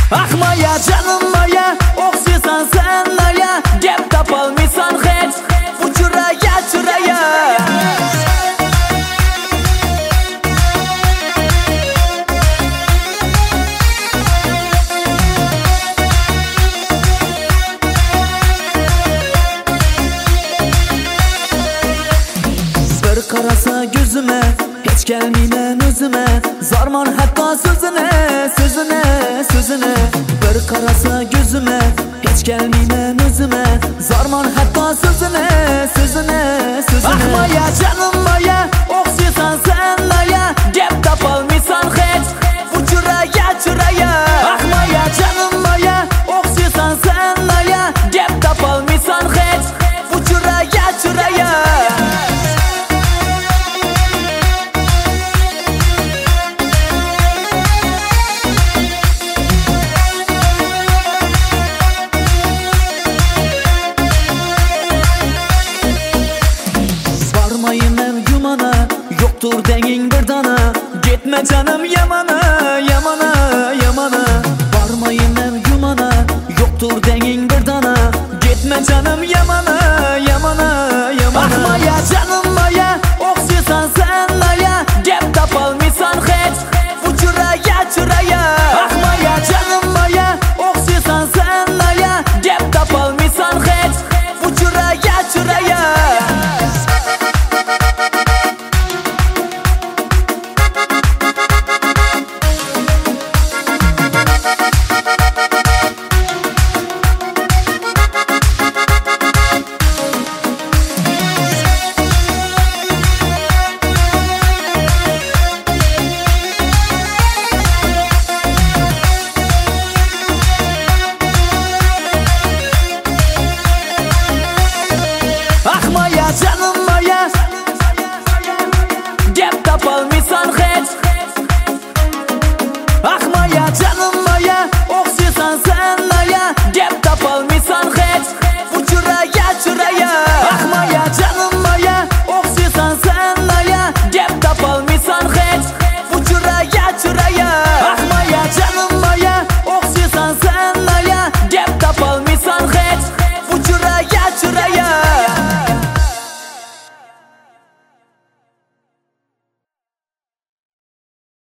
Ahmoya canım moya, o'xshasan sen noya, gap topolmaysan hech, uchuraya churaya. Bir qarasa gözüme, hech kelmayman o'zime, zorman hatto so'zini. Bir qarasa gözüme, hech kelmayman o'zime, zorman hatto so'zini. Ahmoya canım moya,